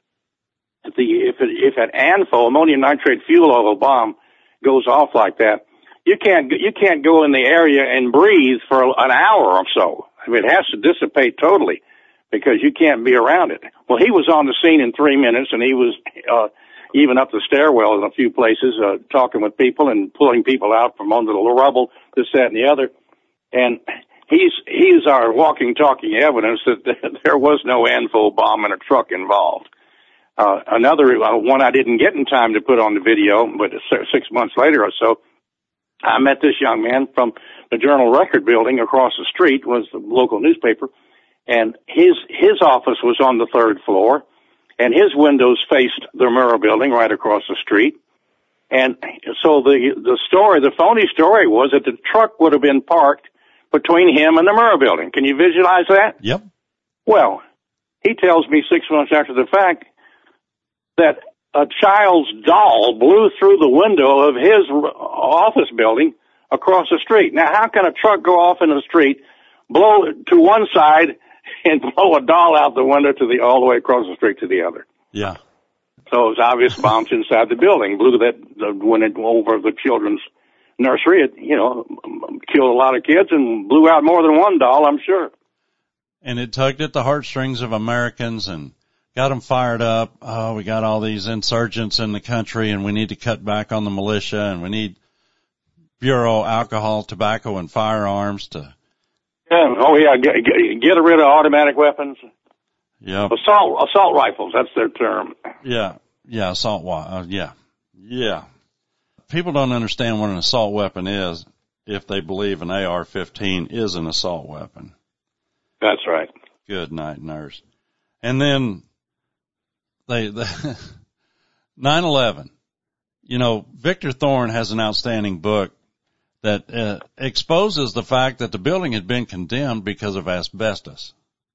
if an ANFO, ammonium nitrate fuel oil bomb, goes off like that, you can't go in the area and breathe for an hour or so. I mean, it has to dissipate totally, because you can't be around it. Well, he was on the scene in 3 minutes, and he was even up the stairwell in a few places, talking with people and pulling people out from under the rubble, this, that, and the other. And he's our walking, talking evidence that there was no ANFO bomb in a truck involved. Another one I didn't get in time to put on the video, but 6 months later or so, I met this young man from the Journal Record building across the street, was the local newspaper, and his office was on the 3rd floor, and his windows faced the Murrah building right across the street. And so the phony story was that the truck would have been parked between him and the Murrah building. Can you visualize that? Yep. Well, he tells me 6 months after the fact that a child's doll blew through the window of his office building across the street. Now, how can a truck go off in the street, blow to one side, and blow a doll out the window all the way across the street to the other? Yeah. So it was obvious bombs inside the building. Blew when it over the children's nursery. It, killed a lot of kids and blew out more than one doll, I'm sure. And it tugged at the heartstrings of Americans and got them fired up. Oh, we got all these insurgents in the country, and we need to cut back on the militia, and we need Bureau alcohol, tobacco, and firearms to. Yeah. Oh yeah. Get rid of automatic weapons. Yeah. Assault rifles. That's their term. Yeah. Yeah. Assault. Yeah. people don't understand what an assault weapon is if they believe an AR-15 is an assault weapon. That's right. Good night, nurse. And then they 9/11. You know, Victor Thorne has an outstanding book that exposes the fact that the building had been condemned because of asbestos.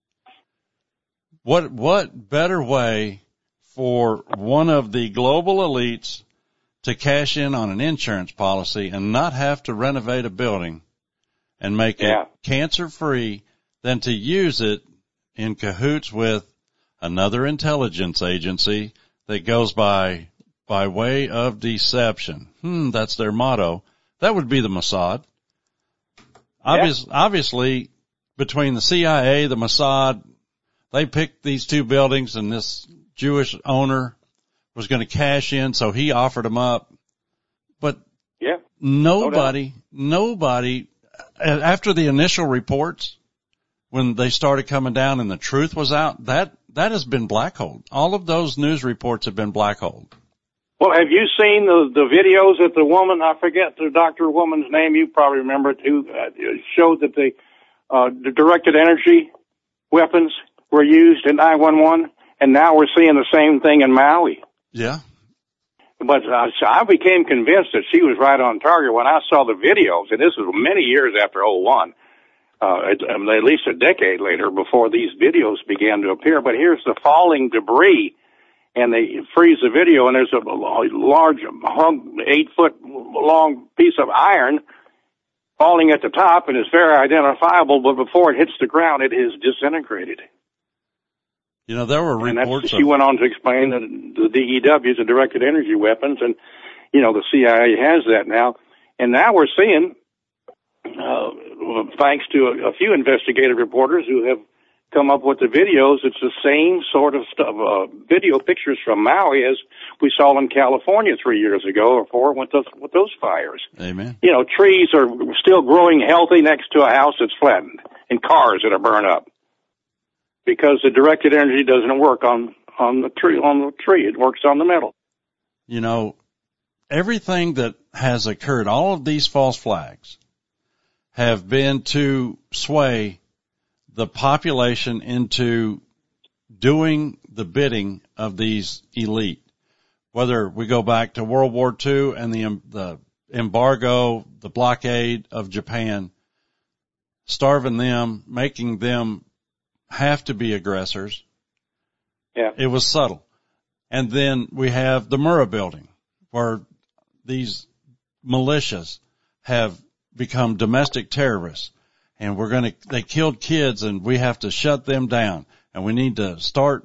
What better way for one of the global elites to cash in on an insurance policy and not have to renovate a building and make it cancer-free than to use it in cahoots with another intelligence agency that goes by way of deception. That's their motto. That would be the Mossad. Obviously, between the CIA, the Mossad, they picked these two buildings, and this Jewish owner was going to cash in, so he offered them up. But nobody, after the initial reports, when they started coming down and the truth was out, that has been blackholed. All of those news reports have been blackholed. Well, have you seen the videos that the woman, I forget the doctor woman's name, you probably remember it, who showed that the directed energy weapons were used in 911, and now we're seeing the same thing in Maui. Yeah. But I became convinced that she was right on target when I saw the videos, and this was many years after 01, at least a decade later before these videos began to appear. But here's the falling debris, and they freeze the video, and there's a large, 8-foot-long piece of iron falling at the top, and it's very identifiable, but before it hits the ground, it is disintegrated. You know, there were reports. She went on to explain that the DEWs, the directed energy weapons, and, you know, the CIA has that now. And now we're seeing, thanks to a few investigative reporters who have come up with the videos, it's the same sort of stuff, video pictures from Maui as we saw in California 3 years ago or 4 with those fires. Amen. You know, trees are still growing healthy next to a house that's flattened, and cars that are burned up. Because the directed energy doesn't work on the tree. It works on the metal. You know, everything that has occurred, all of these false flags have been to sway the population into doing the bidding of these elite. Whether we go back to World War II and the embargo, the blockade of Japan, starving them, making them have to be aggressors. Yeah. It was subtle. And then we have the Murrah building, where these militias have become domestic terrorists, and they killed kids, and we have to shut them down, and we need to start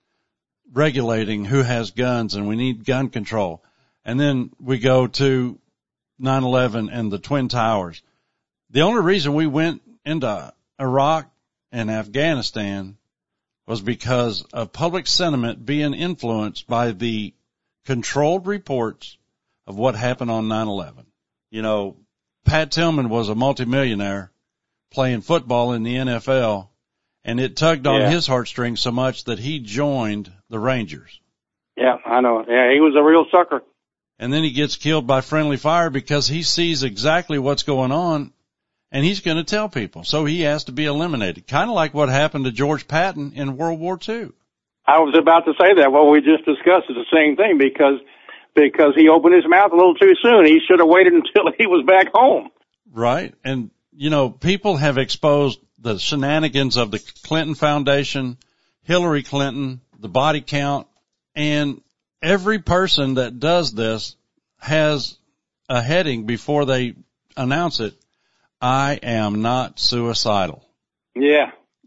regulating who has guns, and we need gun control. And then we go to 9/11 and the Twin Towers. The only reason we went into Iraq and Afghanistan was because of public sentiment being influenced by the controlled reports of what happened on 9/11. You know, Pat Tillman was a multimillionaire playing football in the NFL, and it tugged on his heartstrings so much that he joined the Rangers. Yeah, I know. Yeah, he was a real sucker. And then he gets killed by friendly fire because he sees exactly what's going on, and he's going to tell people. So he has to be eliminated. Kind of like what happened to George Patton in World War II. I was about to say that. What we just discussed is the same thing because he opened his mouth a little too soon. He should have waited until he was back home. Right. And, you know, people have exposed the shenanigans of the Clinton Foundation, Hillary Clinton, the body count, and every person that does this has a heading before they announce it. I am not suicidal. Yeah.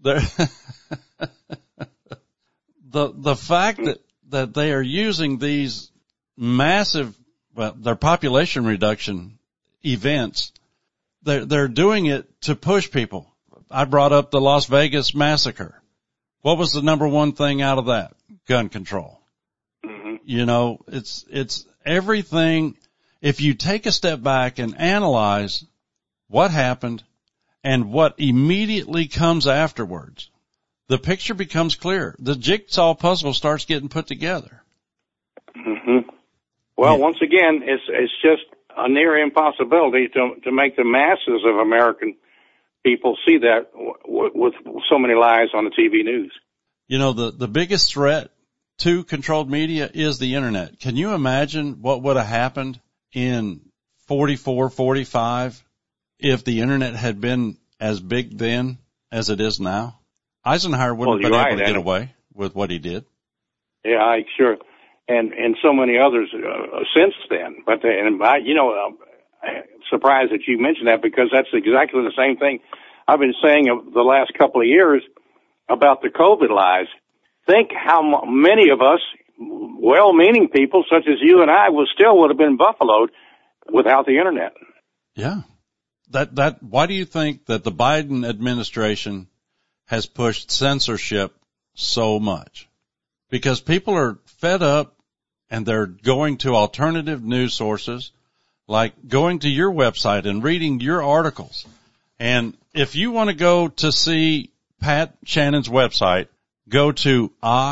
The fact that they are using these massive, their population reduction events, they're doing it to push people. I brought up the Las Vegas massacre. What was the number one thing out of that? Gun control. Mm-hmm. You know, it's everything. If you take a step back and analyze what happened and what immediately comes afterwards, the picture becomes clear. The jigsaw puzzle starts getting put together. Mm-hmm. Well, once again, it's just a near impossibility to make the masses of American people see that with so many lies on the TV news. You know, the biggest threat to controlled media is the internet. Can you imagine what would have happened in 44, 45 if the internet had been as big then as it is now? Eisenhower wouldn't have been able to get away with what he did. Yeah, sure. And so many others since then. But I'm surprised that you mentioned that, because that's exactly the same thing I've been saying the last couple of years about the COVID lies. Think how many of us, well-meaning people such as you and I, would have been buffaloed without the internet. Yeah. Why do you think that the Biden administration has pushed censorship so much? Because people are fed up and they're going to alternative news sources, like going to your website and reading your articles. And if you want to go to see Pat Shannon's website, go to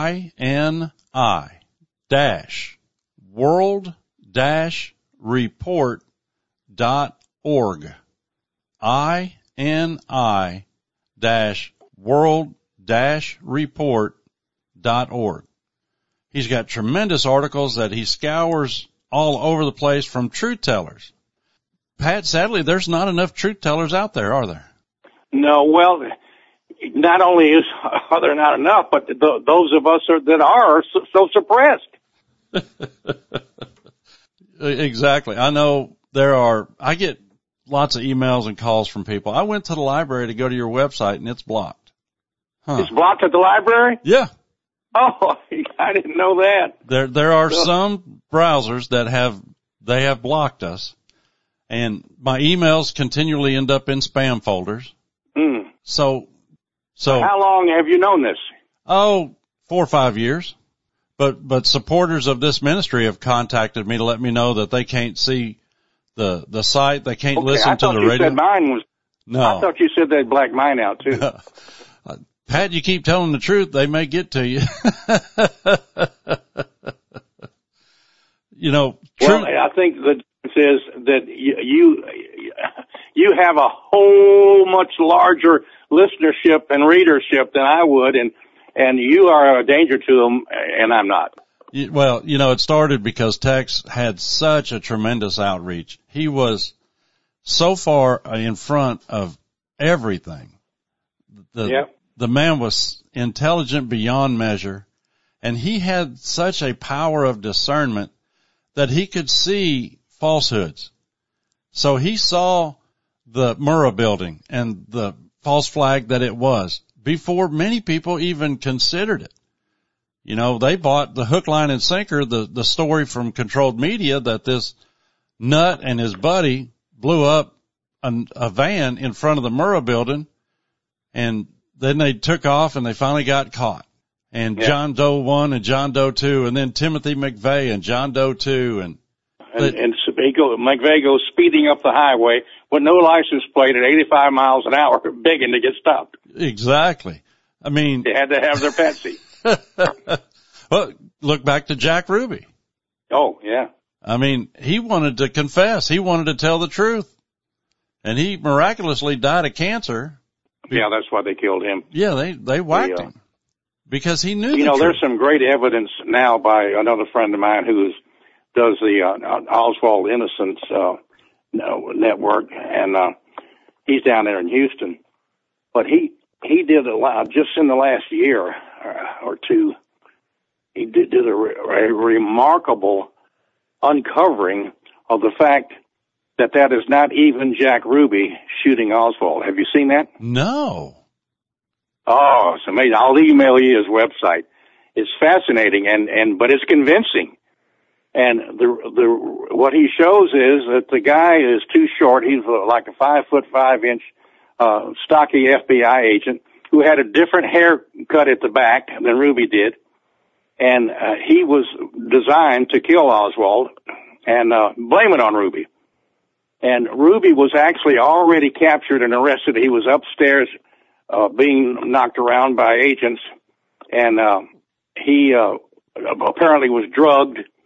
ini-world-report.org. ini-world-report.org. He's got tremendous articles that he scours all over the place from truth tellers. Pat, sadly, there's not enough truth tellers out there, are there? No, well, not only are there not enough, but those of us that are so suppressed. Exactly. I know I get lots of emails and calls from people. I went to the library to go to your website and it's blocked. Huh. It's blocked at the library? Yeah. Oh, I didn't know that. There are some browsers that have blocked us, and my emails continually end up in spam folders. Mm. So how long have you known this? 4 or 5 years. But supporters of this ministry have contacted me to let me know that they can't see the site, they can't listen to the radio. I thought you said they'd black mine out too. Pat, you keep telling the truth, they may get to you. Well, I think the difference is that you have a whole much larger listenership and readership than I would, and you are a danger to them, and I'm not. Well, it started because Tex had such a tremendous outreach. He was so far in front of everything. The man was intelligent beyond measure, and he had such a power of discernment that he could see falsehoods. So he saw the Murrah building and the false flag that it was before many people even considered it. They bought the hook, line, and sinker, the story from Controlled Media that this nut and his buddy blew up a van in front of the Murrah building, and then they took off and they finally got caught. And John Doe 1 and John Doe 2, and then Timothy McVeigh and John Doe 2. And McVeigh goes speeding up the highway with no license plate at 85 miles an hour, begging to get stopped. Exactly. I mean, they had to have their Pepsi. Well, look back to Jack Ruby. Oh, yeah. I mean, he wanted to confess. He wanted to tell the truth. And he miraculously died of cancer. Yeah, that's why they killed him. Yeah, they whacked him. Because he knew the truth. There's some great evidence now by another friend of mine who does the Oswald Innocence network, and he's down there in Houston. But he did a lot, just in the last year or two, he did a remarkable uncovering of the fact that is not even Jack Ruby shooting Oswald. Have you seen that? No. Oh, it's amazing. I'll email you his website. It's fascinating but it's convincing. And what he shows is that the guy is too short. He's like a 5'5" stocky FBI agent who had a different haircut at the back than Ruby did. And he was designed to kill Oswald and blame it on Ruby. And Ruby was actually already captured and arrested. He was upstairs being knocked around by agents, and he apparently was drugged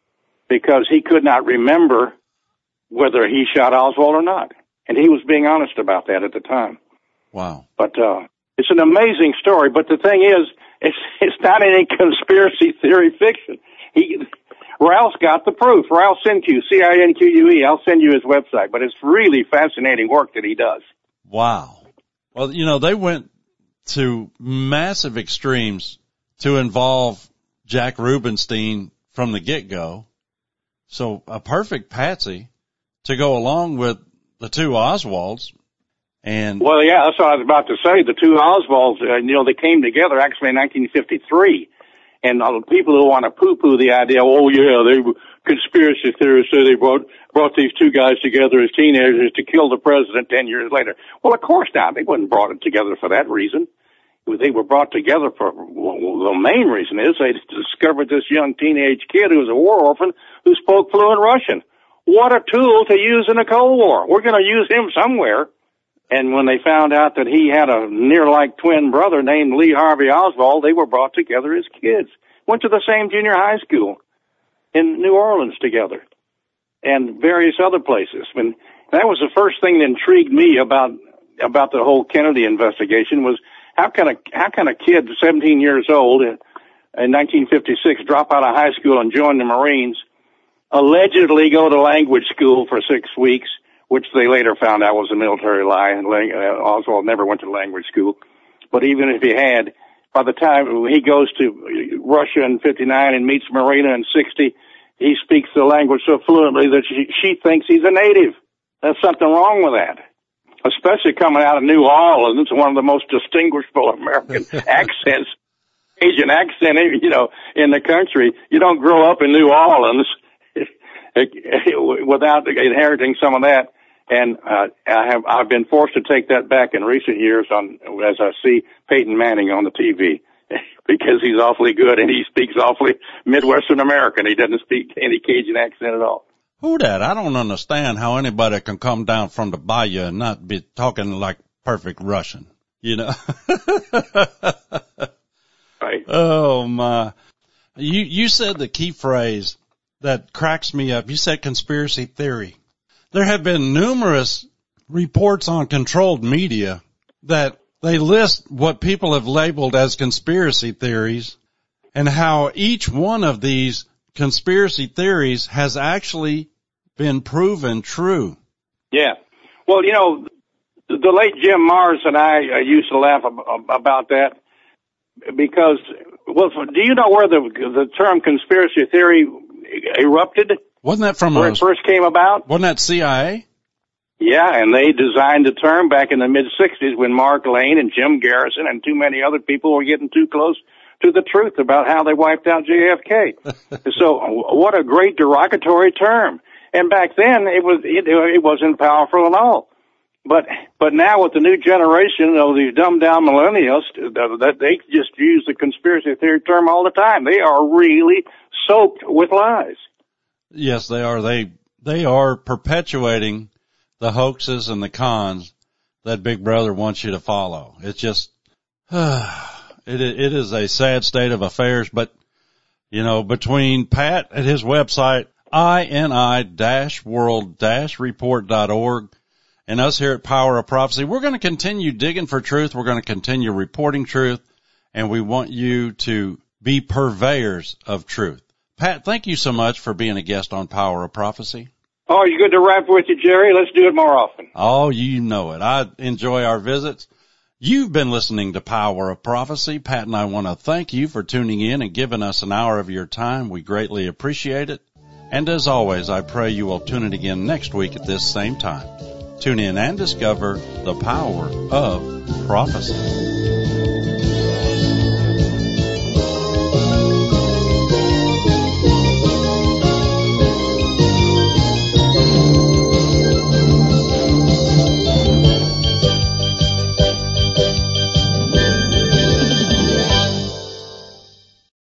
because he could not remember whether he shot Oswald or not. And he was being honest about that at the time. Wow. But it's an amazing story. But the thing is, it's not any conspiracy theory fiction. Ralph's got the proof. Ralph Cinque, C-I-N-Q-U-E. I'll send you his website. But it's really fascinating work that he does. Wow. Well, you know, they went to massive extremes to involve Jack Rubenstein from the get-go. So a perfect patsy to go along with the two Oswalds. And well, yeah, that's what I was about to say. The two Oswalds, they came together actually in 1953. And people who want to poo-poo the idea, oh yeah, they were conspiracy theorists, so they brought these two guys together as teenagers to kill the president 10 years later. Well, of course not. They wasn't brought together for that reason. They were brought together for, the main reason is they discovered this young teenage kid who was a war orphan who spoke fluent Russian. What a tool to use in a Cold War. We're going to use him somewhere. And when they found out that he had a near-like twin brother named Lee Harvey Oswald, they were brought together as kids. Went to the same junior high school in New Orleans together and various other places. And that was the first thing that intrigued me about the whole Kennedy investigation was how can a kid 17 years old in 1956 drop out of high school and join the Marines, allegedly go to language school for 6 weeks, which they later found out was a military lie, and Oswald never went to language school. But even if he had, by the time he goes to Russia in 59 and meets Marina in 60, he speaks the language so fluently that she thinks he's a native. There's something wrong with that, especially coming out of New Orleans. It's one of the most distinguishable American accents, Asian accent, in the country. You don't grow up in New Orleans without inheriting some of that. And I've been forced to take that back in recent years as I see Peyton Manning on the TV because he's awfully good and he speaks awfully Midwestern American. He doesn't speak any Cajun accent at all. Who that? I don't understand how anybody can come down from the bayou and not be talking like perfect Russian, Right. Oh my. You said the key phrase that cracks me up. You said conspiracy theory. There have been numerous reports on controlled media that they list what people have labeled as conspiracy theories and how each one of these conspiracy theories has actually been proven true. Yeah. Well, the late Jim Mars and I used to laugh about that because, do you know where the term conspiracy theory erupted? Wasn't that from where it first came about? Wasn't that CIA? Yeah, and they designed the term back in the mid-'60s when Mark Lane and Jim Garrison and too many other people were getting too close to the truth about how they wiped out JFK. So what a great derogatory term. And back then it wasn't powerful at all. But now with the new generation of these dumbed down millennials, that they just use the conspiracy theory term all the time. They are really soaked with lies. Yes, they are. They are perpetuating the hoaxes and the cons that Big Brother wants you to follow. It's just, it is a sad state of affairs. But, between Pat at his website, ini-world-report.org, and us here at Power of Prophecy, we're going to continue digging for truth. We're going to continue reporting truth, and we want you to be purveyors of truth. Pat, thank you so much for being a guest on Power of Prophecy. Oh, you good to rap with you, Jerry? Let's do it more often. Oh, you know it. I enjoy our visits. You've been listening to Power of Prophecy. Pat and I want to thank you for tuning in and giving us an hour of your time. We greatly appreciate it. And as always, I pray you will tune in again next week at this same time. Tune in and discover the power of prophecy.